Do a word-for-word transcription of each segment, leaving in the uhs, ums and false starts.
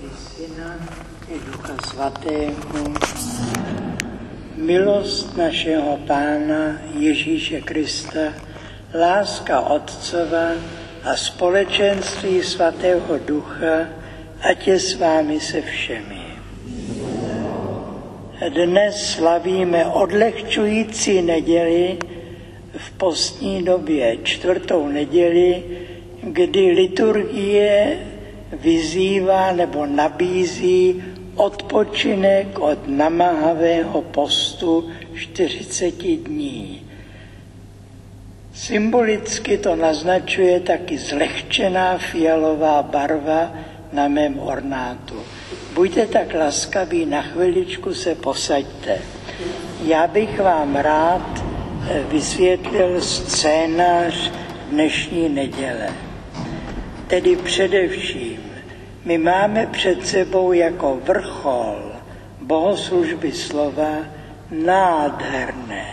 Syna i Ducha Svatého. Milost našeho Pána Ježíše Krista, láska Otcova a společenství Svatého Ducha, ať je s vámi se všemi. Dnes slavíme odlehčující neděli v postní době, čtvrtou neděli, kdy liturgie vyzývá nebo nabízí odpočinek od namáhavého postu čtyřiceti dní. Symbolicky to naznačuje taky zlehčená fialová barva na mém ornátu. Buďte tak laskaví, na chviličku se posaďte. Já bych vám rád vysvětlil scénář dnešní neděle. Tedy především, my máme před sebou jako vrchol bohoslužby slova nádherné,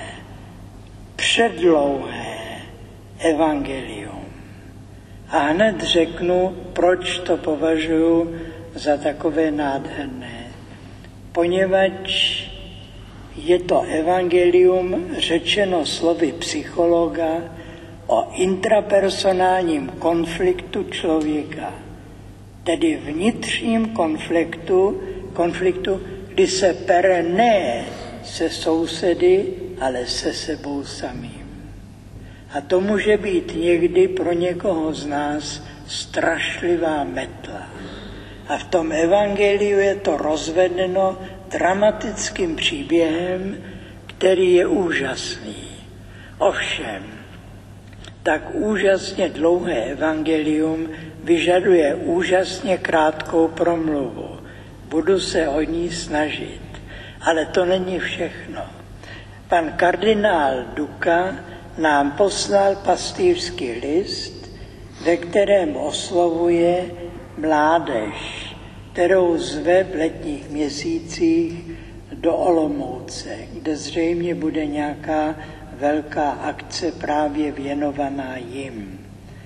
předlouhé evangelium. A hned řeknu, proč to považuji za takové nádherné. Poněvadž je to evangelium řečeno slovy psychologa o intrapersonálním konfliktu člověka, tedy vnitřním konfliktu, konfliktu, kdy se pere ne se sousedy, ale se sebou samým. A to může být někdy pro někoho z nás strašlivá metla. A v tom evangeliu je to rozvedeno dramatickým příběhem, který je úžasný. Ovšem, tak úžasně dlouhé evangelium vyžaduje úžasně krátkou promluvu. Budu se o ní snažit, ale to není všechno. Pan kardinál Duka nám poslal pastýřský list, ve kterém oslovuje mládež, kterou zve v letních měsících do Olomouce, kde zřejmě bude nějaká velká akce právě věnovaná jim.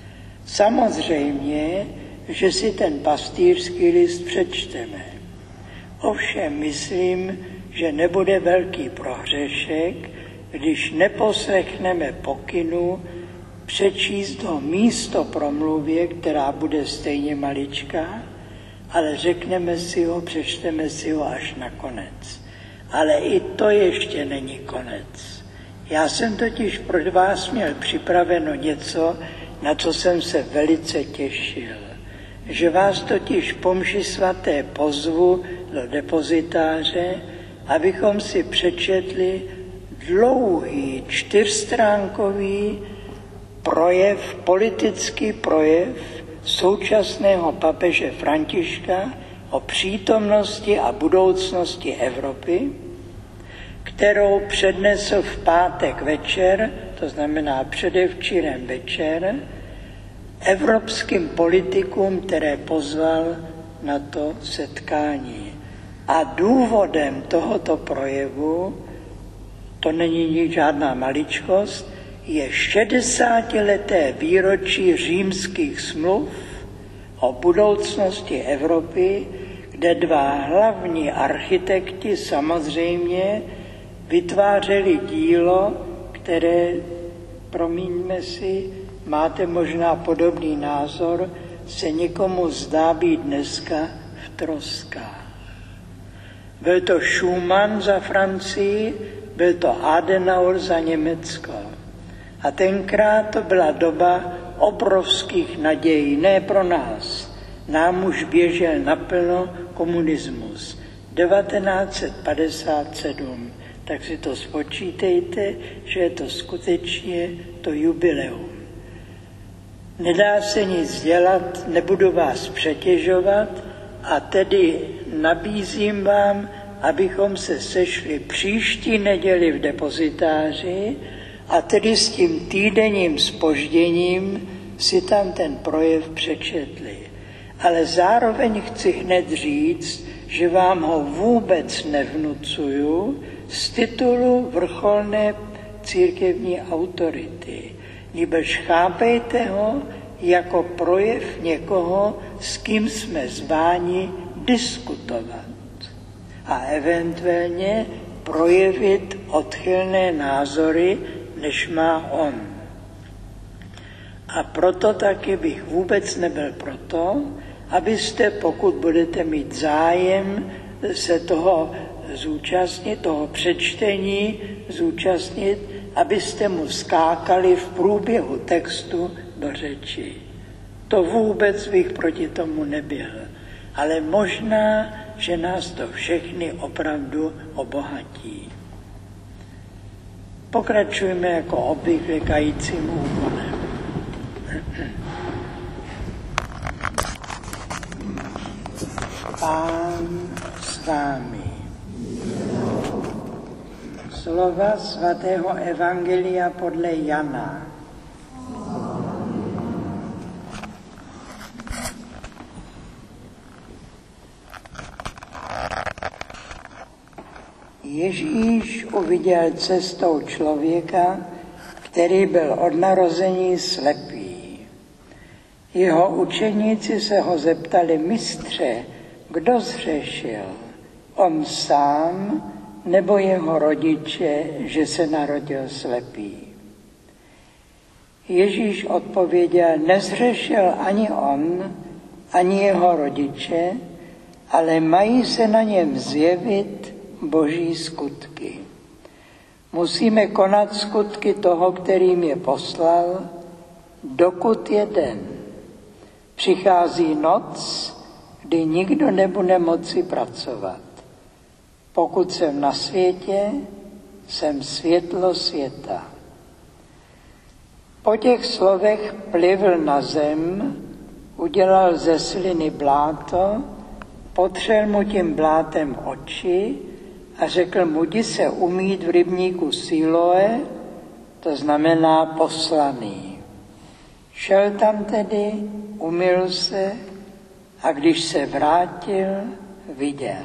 Samozřejmě, že si ten pastýřský list přečteme. Ovšem myslím, že nebude velký prohřešek, když neposlechneme pokynu přečíst ho místo promluvě, která bude stejně maličká, ale řekneme si ho, přečteme si ho až na konec. Ale i to ještě není konec. Já jsem totiž pro vás měl připraveno něco, na co jsem se velice těšil. Že vás totiž po mši svaté pozvu do depozitáře, abychom si přečetli dlouhý čtyřstránkový projev, politický projev současného papeže Františka o přítomnosti a budoucnosti Evropy, kterou přednesl v pátek večer, to znamená předevčírem večer, evropským politikům, které pozval na to setkání. A důvodem tohoto projevu, to není žádná maličkost, je šedesátileté výročí římských smluv o budoucnosti Evropy, kde dva hlavní architekti samozřejmě vytvářeli dílo, které, promiňme si, máte možná podobný názor, se někomu zdá být dneska v troskách. Byl to Schumann za Francii, byl to Adenauer za Německo. A tenkrát to byla doba obrovských nadějí, ne pro nás. Nám už běžel naplno komunismus. devatenáct set padesát sedm. Tak si to spočítejte, že je to skutečně to jubileum. Nedá se nic dělat, nebudu vás přetěžovat a tedy nabízím vám, abychom se sešli příští neděli v depozitáři a tedy s tím týdenním zpožděním si tam ten projev přečetli. Ale zároveň chci hned říct, že vám ho vůbec nevnucuju z titulu vrcholné církevní autority. Nýbrž chápejte ho jako projev někoho, s kým jsme zváni diskutovat a eventuálně projevit odchylné názory, než má on. A proto taky bych vůbec nebyl proto, abyste, pokud budete mít zájem se toho zúčastnit, toho přečtení zúčastnit, abyste mu skákali v průběhu textu do řeči. To vůbec bych proti tomu nebyl. Ale možná, že nás to všechny opravdu obohatí. Pokračujeme jako obvykle kajícím úkonem. Pán s vámi. Slova svatého Evangelia podle Jana. Ježíš uviděl cestou člověka, který byl od narození slepý. Jeho učeníci se ho zeptali: Mistře, kdo zhřešil? On sám nebo jeho rodiče, že se narodil slepý? Ježíš odpověděl: nezhřešil ani on, ani jeho rodiče, ale mají se na něm zjevit boží skutky. Musíme konat skutky toho, který mě poslal, dokud je den. Přichází noc, kdy nikdo nebude moci pracovat. Pokud jsem na světě, jsem světlo světa. Po těch slovech plivl na zem, udělal ze sliny bláto, potřel mu tím blátem oči a řekl mu: jdi se umýt v rybníku Siloé, to znamená poslaný. Šel tam tedy, umyl se a když se vrátil, viděl.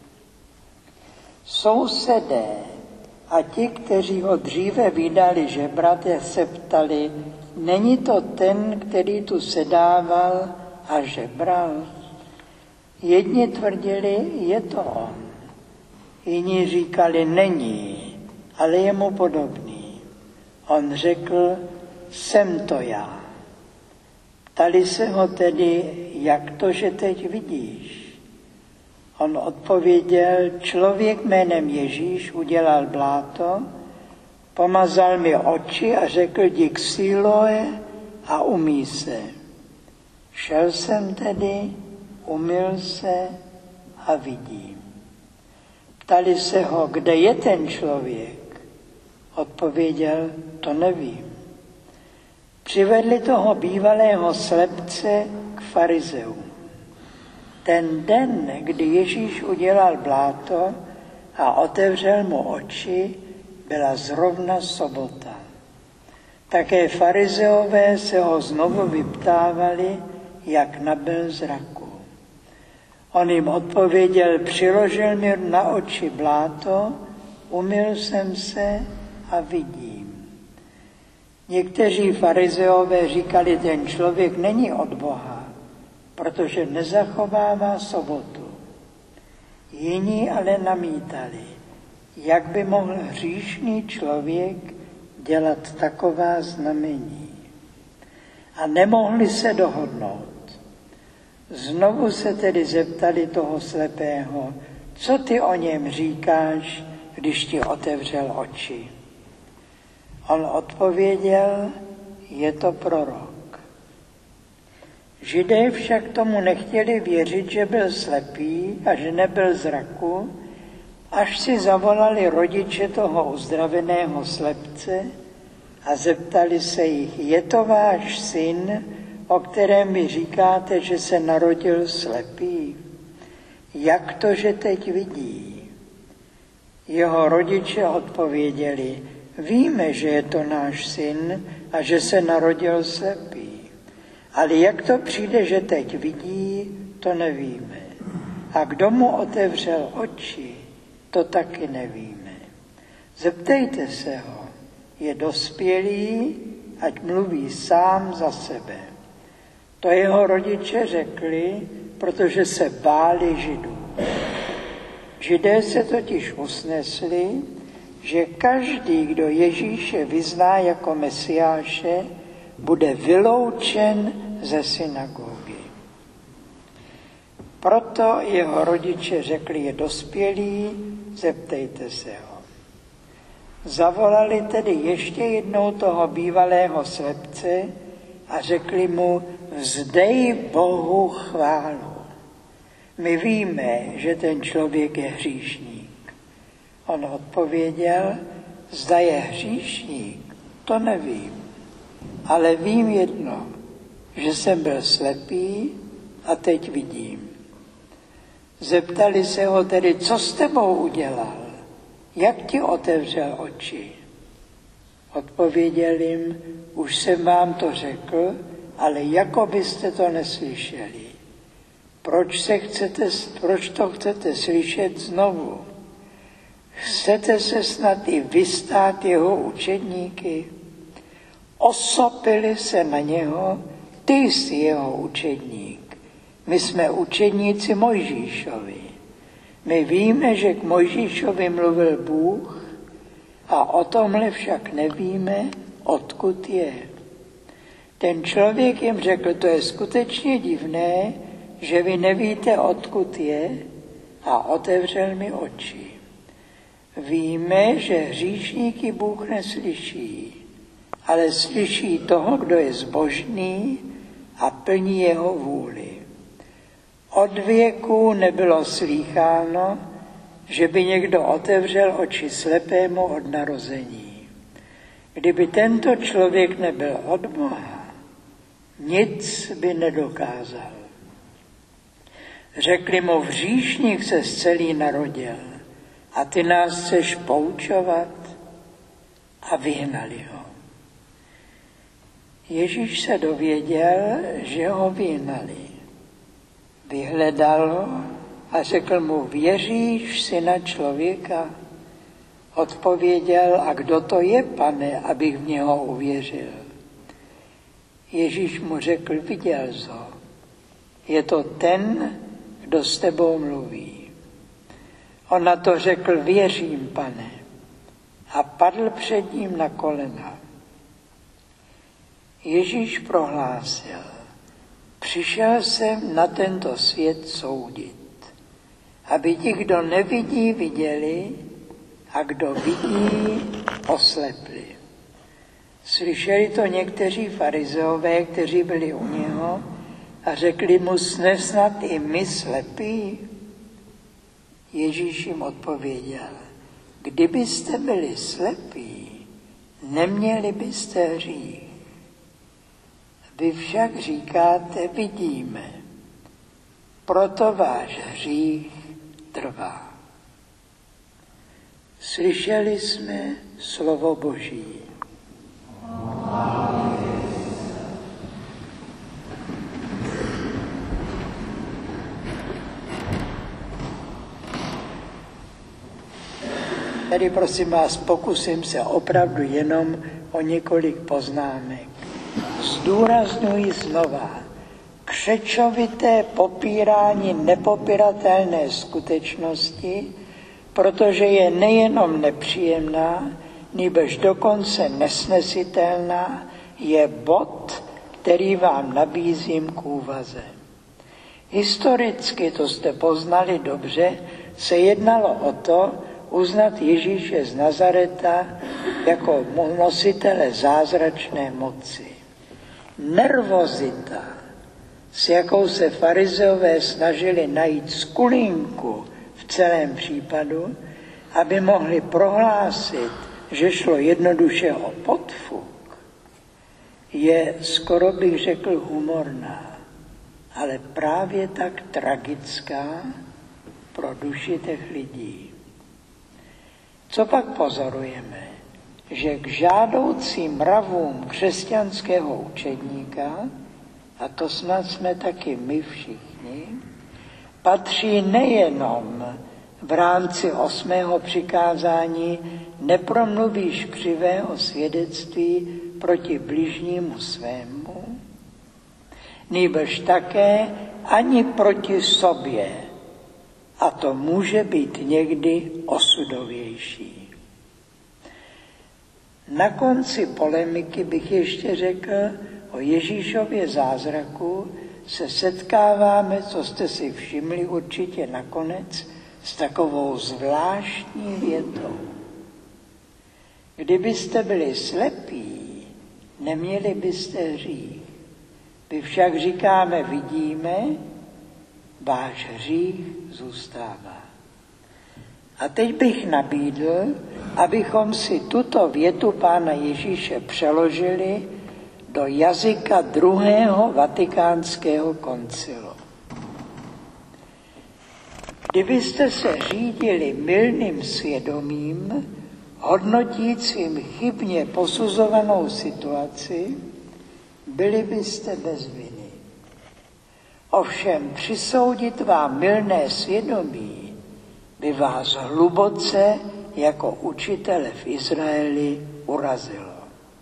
Sousedé a ti, kteří ho dříve vydali žebrat, se ptali: není to ten, který tu sedával a žebral? Jedni tvrdili: je to on. Jiní říkali: není, ale je mu podobný. On řekl: jsem to já. Ptali se ho tedy: jak to, že teď vidíš? On odpověděl: člověk jménem Ježíš udělal bláto, pomazal mi oči a řekl: jdi k Siloé a umyj se. Šel jsem tedy, umyl se a vidím. Ptali se ho: kde je ten člověk? Odpověděl: to nevím. Přivedli toho bývalého slepce k farizeům. Ten den, kdy Ježíš udělal bláto a otevřel mu oči, byla zrovna sobota. Také farizeové se ho znovu vyptávali, jak nabyl zraku. On jim odpověděl: přiložil mi na oči bláto, umyl jsem se a vidím. Někteří farizeové říkali: ten člověk není od Boha, protože nezachovává sobotu. Jiní ale namítali: jak by mohl hříšný člověk dělat taková znamení? A nemohli se dohodnout. Znovu se tedy zeptali toho slepého: co ty o něm říkáš, když ti otevřel oči? On odpověděl: je to prorok. Židé však tomu nechtěli věřit, že byl slepý a že nebyl zraku, až si zavolali rodiče toho uzdraveného slepce a zeptali se jich: je to váš syn, o kterém mi říkáte, že se narodil slepý? Jak to, že teď vidí? Jeho rodiče odpověděli: víme, že je to náš syn a že se narodil slepý. Ale jak to přijde, že teď vidí, to nevíme. A kdo mu otevřel oči, to taky nevíme. Zeptejte se ho, je dospělý, ať mluví sám za sebe. To jeho rodiče řekli, protože se báli Židů. Židé se totiž usnesli, že každý, kdo Ježíše vyzná jako Mesiáše, bude vyloučen ze synagogy. Proto jeho rodiče řekli, je dospělý, zeptejte se ho. Zavolali tedy ještě jednou toho bývalého slepce a řekli mu, vzdej Bohu chválu. My víme, že ten člověk je hříšník. On odpověděl, zda je hříšník, to nevím, ale vím jedno, že jsem byl slepý a teď vidím. Zeptali se ho tedy, co s tebou udělal, jak ti otevřel oči. Odpověděl jim, už jsem vám to řekl, ale jako byste to neslyšeli. Proč, se chcete, proč to chcete slyšet znovu? Chcete se snad i vystát jeho učedníky? Osopili se na něho, ty jsi jeho učedník. My jsme učedníci Mojžíšovi. My víme, že k Mojžíšovi mluvil Bůh a o tomhle však nevíme, odkud je. Ten člověk jim řekl, to je skutečně divné, že vy nevíte, odkud je, a otevřel mi oči. Víme, že hříšníky Bůh neslyší, ale slyší toho, kdo je zbožný a plní jeho vůli. Od věku nebylo slýcháno, že by někdo otevřel oči slepému od narození. Kdyby tento člověk nebyl od Boha, nic by nedokázal. Řekli mu, hříšník se zcelý narodil a ty nás chceš poučovat, a vyhnali ho. Ježíš se dověděl, že ho vyhnali. Vyhledal ho a řekl mu, věříš syna člověka? Odpověděl, a kdo to je, pane, abych v něho uvěřil? Ježíš mu řekl, viděl jsi ho. Je to ten, kdo s tebou mluví. On na to řekl, věřím, pane, a padl před ním na kolena. Ježíš prohlásil, přišel jsem na tento svět soudit, aby ti, kdo nevidí, viděli, a kdo vidí, oslepli. Slyšeli to někteří farizeové, kteří byli u něho, a řekli mu, jsme snad i my slepí? Ježíš jim odpověděl, kdybyste byli slepí, neměli byste hřích. Vy však říkáte, vidíme, proto váš hřích trvá. Slyšeli jsme slovo Boží. Tady prosím vás, pokusím se opravdu jenom o několik poznámek. Zdůrazňuji znova, křečovité popírání nepopiratelné skutečnosti, protože je nejenom nepříjemná, nýbrž dokonce nesnesitelná, je bod, který vám nabízím k úvaze. Historicky, to jste poznali dobře, se jednalo o to, uznat Ježíše z Nazareta jako nositele zázračné moci. Nervozita, s jakou se farizeové snažili najít skulinku v celém případu, aby mohli prohlásit, že šlo jednoduše o podfuk, je, skoro bych řekl, humorná, ale právě tak tragická pro duši těch lidí. Co pak pozorujeme? Že k žádoucím mravům křesťanského učedníka, a to snad jsme taky my všichni, patří nejenom v rámci osmého přikázání nepromluvíš křivého svědectví proti bližnímu svému, nýbrž také ani proti sobě. A to může být někdy osudovější. Na konci polemiky bych ještě řekl, o Ježíšově zázraku se setkáváme, co jste si všimli určitě nakonec, s takovou zvláštní větou. Kdybyste byli slepí, neměli byste hřích. My však říkáme, vidíme, váš hřích zůstává. A teď bych nabídl, abychom si tuto větu Pána Ježíše přeložili do jazyka druhého vatikánského koncilu. Kdybyste se řídili mylným svědomím, hodnotícím chybně posuzovanou situaci, byli byste bez viny. Ovšem přisoudit vám mylné svědomí by vás hluboce jako učitele v Izraeli urazilo.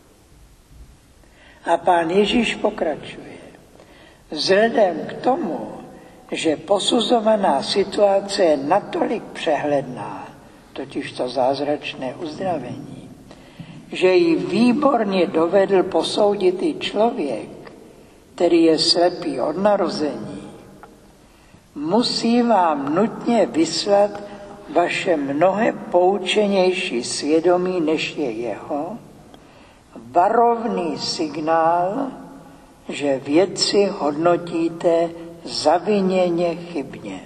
A Pán Ježíš pokračuje. Vzhledem k tomu, že posuzovaná situace je natolik přehledná, totiž to zázračné uzdravení, že ji výborně dovedl posoudit i člověk, který je slepý od narození, musí vám nutně vyslat vaše mnohem poučenější svědomí, než je jeho, varovný signál, že věci hodnotíte zaviněně chybně.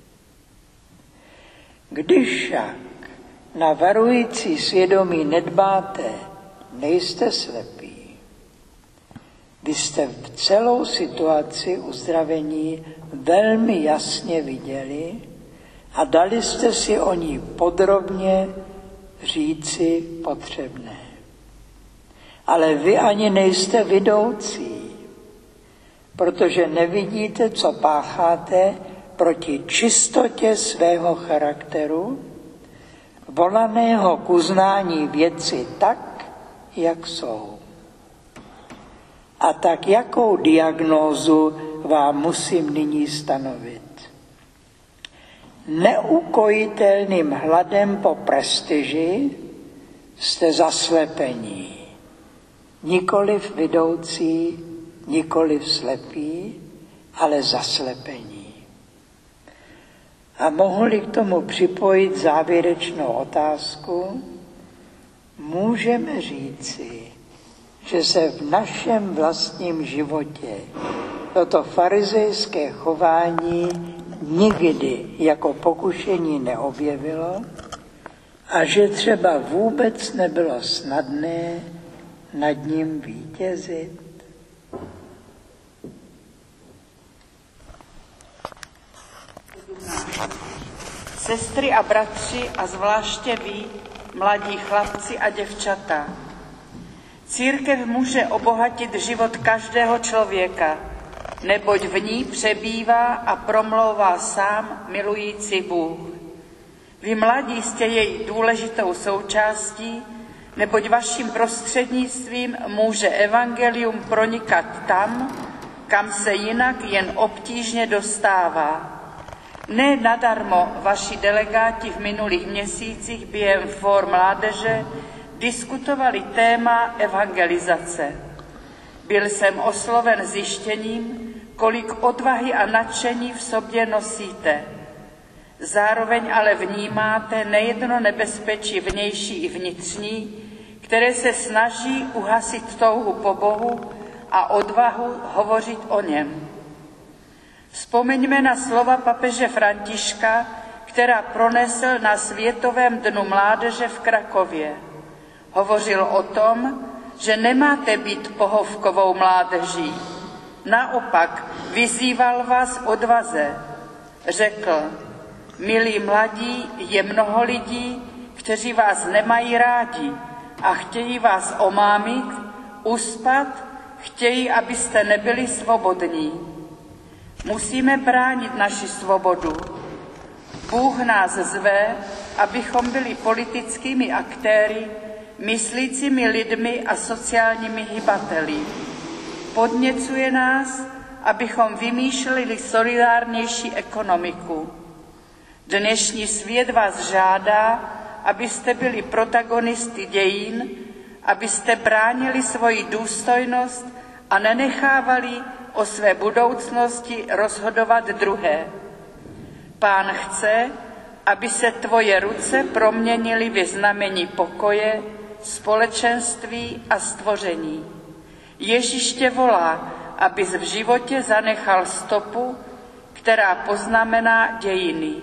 Když však na varující svědomí nedbáte, nejste slepí. Vy jste v celou situaci uzdravení velmi jasně viděli a dali jste si o ní podrobně říci potřebné. Ale vy ani nejste vidoucí, protože nevidíte, co pácháte proti čistotě svého charakteru, volaného k uznání věci tak, jak jsou. A tak jakou diagnózu vám musím nyní stanovit? Neukojitelným hladem po prestiži jste zaslepení. Nikoliv vidoucí, nikoliv slepí, ale zaslepení. A mohli k tomu připojit závěrečnou otázku, můžeme říci, že se v našem vlastním životě toto farizejské chování nikdy jako pokušení neobjevilo a že třeba vůbec nebylo snadné nad ním vítězit. Sestry a bratři a zvláště vy, mladí chlapci a děvčata, církev může obohatit život každého člověka, neboť v ní přebývá a promlouvá sám milující Bůh. Vy mladí jste její důležitou součástí, neboť vaším prostřednictvím může evangelium pronikat tam, kam se jinak jen obtížně dostává. Ne nadarmo vaši delegáti v minulých měsících během fór mládeže diskutovali téma evangelizace. Byl jsem osloven zjištěním, kolik odvahy a nadšení v sobě nosíte. Zároveň ale vnímáte nejedno nebezpečí vnější i vnitřní, které se snaží uhasit touhu po Bohu a odvahu hovořit o něm. Vzpomeňme na slova papeže Františka, která pronesl na Světovém dnu mládeže v Krakově. Hovořil o tom, že nemáte být pohovkovou mládeží. Naopak vyzýval vás k odvaze. Řekl, milí mladí, je mnoho lidí, kteří vás nemají rádi a chtějí vás omámit, uspat, chtějí, abyste nebyli svobodní. Musíme bránit naši svobodu. Bůh nás zve, abychom byli politickými aktéry, myslícími lidmi a sociálními hybateli. Podněcuje nás, abychom vymýšleli solidárnější ekonomiku. Dnešní svět vás žádá, abyste byli protagonisty dějin, abyste bránili svoji důstojnost a nenechávali o své budoucnosti rozhodovat druhé. Pán chce, aby se tvoje ruce proměnily ve znamení pokoje, společenství a stvoření. Ježíš tě volá, abys v životě zanechal stopu, která poznamená dějiny.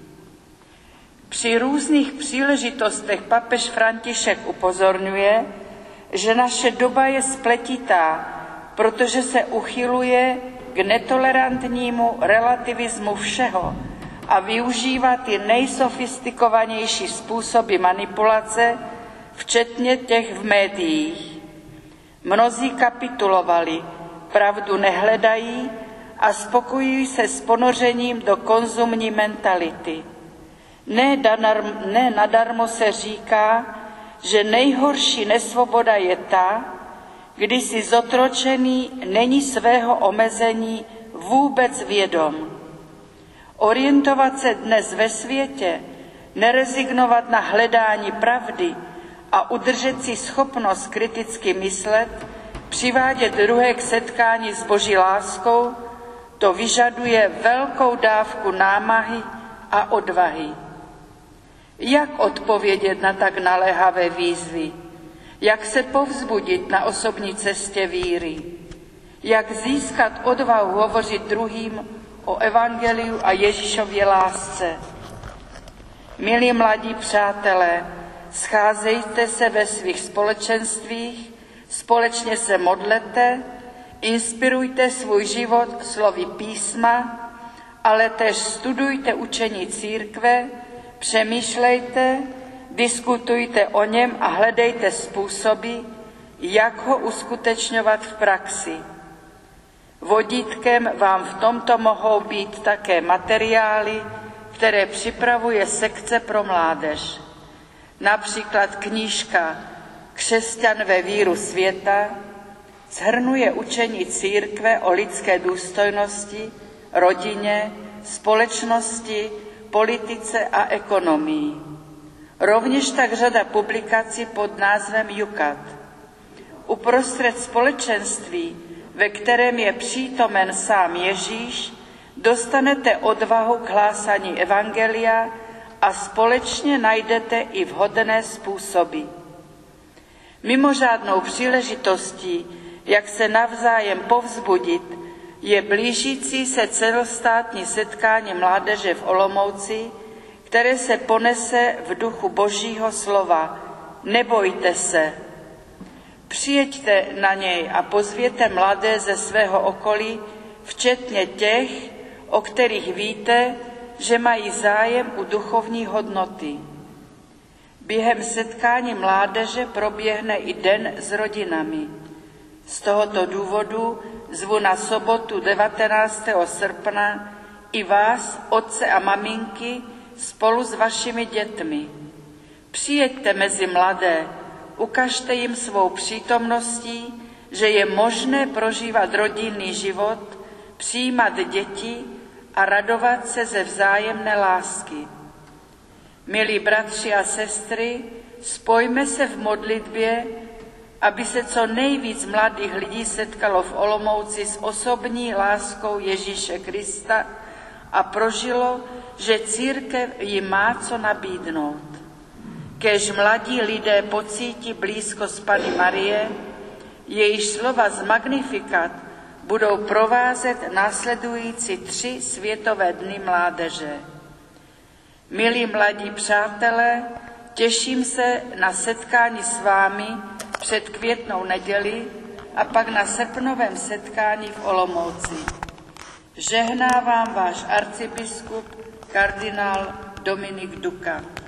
Při různých příležitostech papež František upozorňuje, že naše doba je spletitá, protože se uchyluje k netolerantnímu relativismu všeho a využívá ty nejsofistikovanější způsoby manipulace, včetně těch v médiích. Mnozí kapitulovali, pravdu nehledají a spokojují se s ponořením do konzumní mentality. Ne, danarm, ne nadarmo se říká, že nejhorší nesvoboda je ta, kdy si zotročený není svého omezení vůbec vědom. Orientovat se dnes ve světě, nerezignovat na hledání pravdy a udržet si schopnost kriticky myslet, přivádět druhé k setkání s Boží láskou, to vyžaduje velkou dávku námahy a odvahy. Jak odpovědět na tak naléhavé výzvy? Jak se povzbudit na osobní cestě víry? Jak získat odvahu hovořit druhým o evangeliu a Ježíšově lásce? Milí mladí přátelé, scházejte se ve svých společenstvích, společně se modlete, inspirujte svůj život slovy písma, ale též studujte učení církve, přemýšlejte, diskutujte o něm a hledejte způsoby, jak ho uskutečňovat v praxi. Vodítkem vám v tomto mohou být také materiály, které připravuje sekce pro mládež. Například knížka Křesťan ve víru světa shrnuje učení církve o lidské důstojnosti, rodině, společnosti, politice a ekonomii. Rovněž tak řada publikací pod názvem Jukat. Uprostřed společenství, ve kterém je přítomen sám Ježíš, dostanete odvahu k hlásání evangelia a společně najdete i vhodné způsoby. Mimořádnou příležitostí, jak se navzájem povzbudit, je blížící se celostátní setkání mládeže v Olomouci, které se ponese v duchu Božího slova. Nebojte se. Přijeďte na něj a pozvěte mladé ze svého okolí, včetně těch, o kterých víte, že mají zájem u duchovní hodnoty. Během setkání mládeže proběhne i den s rodinami. Z tohoto důvodu zvu na sobotu devatenáctého srpna i vás, otce a maminky, spolu s vašimi dětmi. Přijeďte mezi mladé, ukažte jim svou přítomností, že je možné prožívat rodinný život, přijímat děti a radovat se ze vzájemné lásky. Milí bratři a sestry, spojme se v modlitbě, aby se co nejvíc mladých lidí setkalo v Olomouci s osobní láskou Ježíše Krista a prožilo, že církev jim má co nabídnout. Kéž mladí lidé pocítí blízkost Panny Marie, jejíž slova z Magnificat budou provázet následující tři světové dny mládeže. Milí mladí přátelé, těším se na setkání s vámi před květnou neděli a pak na srpnovém setkání v Olomouci. Žehná vám váš arcibiskup kardinál Dominik Duka.